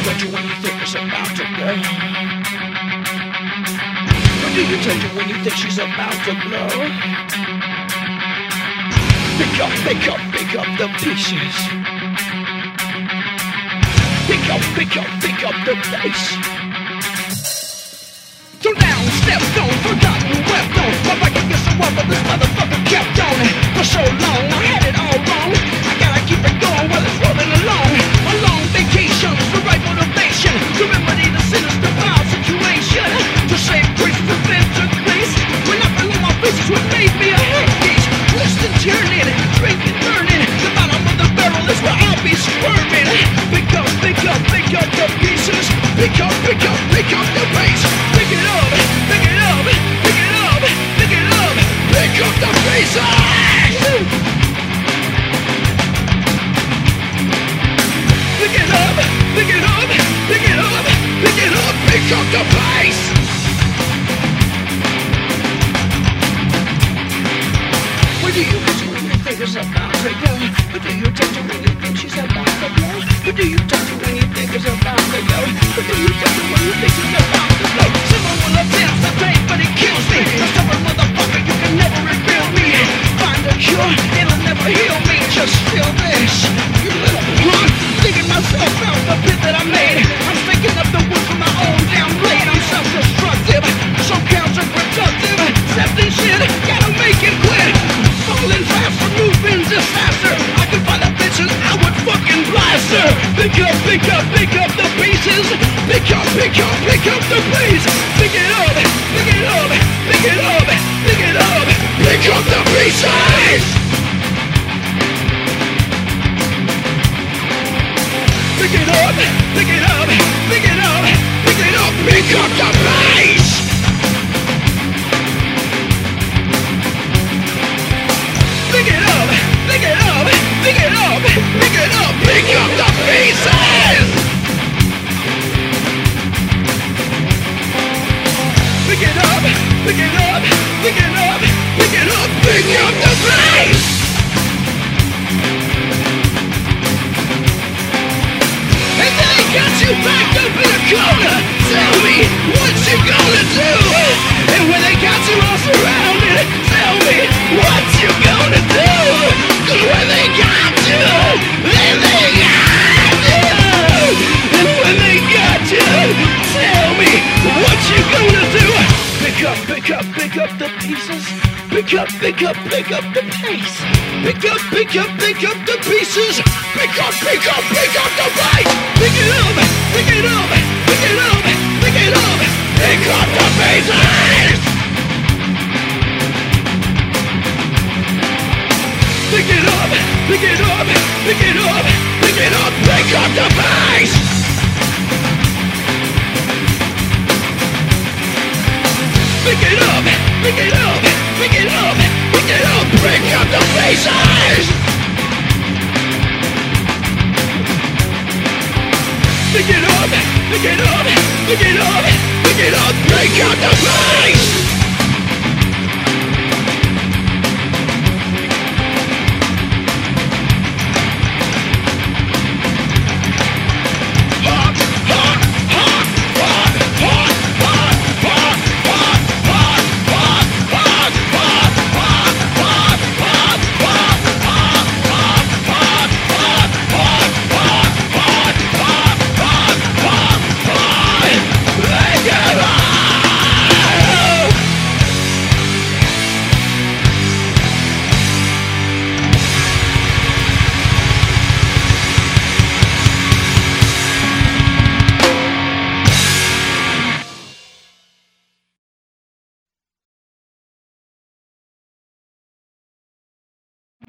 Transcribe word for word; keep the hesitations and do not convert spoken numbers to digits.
touch her when you think it's about to blow? What do you touch her when you think she's about to blow? Pick up, pick up, pick up the pieces. Pick up, pick up, pick up the pace. So down, stepped on, forgotten, wept on. My back against the wall, but this motherfucker kept on for so long. I had it all wrong. I gotta keep it going while it's rolling along. A long vacation, the right motivation to remedy the sinister foul situation. To save grace, prevent the grace. When I fell on my faces, what made me a head case. Twisting, turning, drinking, burning. The bottom of the barrel is where I'll be squirming. Pick up, pick up, pick up the pieces. Pick up, pick up, pick up the pace. Pick it up, pick it up, pick it up, pick it up. Pick up the pieces. Pick it up, pick it up, pick it up, pick it up, pick up the pace. What do you touch when you think it's about to go? What do you touch when you think she's about to blow? What do you touch when you think it's about to go? What do you touch when you think she's about to blow? Someone will attempt to take, but it kills me. A stubborn motherfucker, you can never rebuild me. Find a cure, it'll never heal me. Just feel this, you little punk. Digging myself out the pit that I made. I'm thinking of the wood from my own damn blade. I'm self-destructive, so counterproductive. Accepting shit, gotta make it quit. Falling fast from moving disaster. I could find a bitch and I would fucking blast her. Pick up, pick up, pick up the pieces. Pick up, pick up, pick up the pace. Pick it up, pick it up, pick it up, pick it up. Pick up the pieces. Pick it up, pick it up, pick it up, pick it up, pick up the pace. Pick it up, pick it up, pick it up, pick it up, pick up the pieces. Pick it up, pick it up, pick it up, pick it up, pick up the pace. And then they got you backed up in a corner. Tell me what you gonna do. And when they got you all surrounded, tell me what you gonna do. Cause when they got you, then they got you. And when they got you, tell me what you gonna do. Pick up, pick up, pick up the pieces. Pick up, pick up, pick up the pace. Pick up, pick up, pick up the pieces. Pick up, pick up, pick up the pace. Pick it up, pick it up, pick it up, pick it up. Pick up the pieces. Pick it up, pick it up, pick it up, pick it up, pick up the pace. Pick it up, pick it up, pick it up, pick it up, pick up the pieces. Pick it up, pick it up, pick it up, pick it up, pick up the pace.